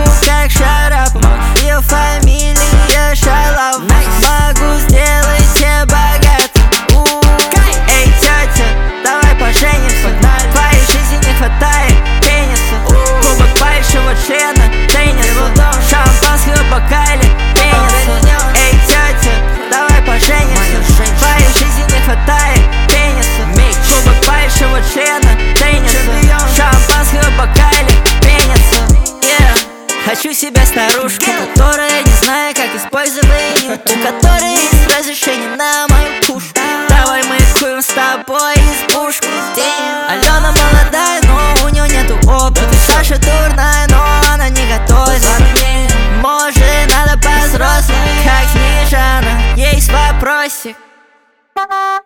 могу как шарап, ее фамилия Шалав. Могу сделать тебя богатым. Эй, тетя, давай поженимся. В твоей жизни не хватает пениса. Кубок большого члена, теннис, шампанского в бокале, пениса. Эй, тетя, давай поженимся. В твоей жизни не хватает пениса. Кубок большого члена, теннис, шампанского в бокале, пениса. Хочу себе старушку, которая не знает, как использовать нют, у которой есть разрешение на мою пушку. Давай мы курим с тобой избушку. Алена молодая, но у нее нету опыта. Саша дурная, но она не готовит. Может, надо по-взрослому, как Снежана. Есть вопросик.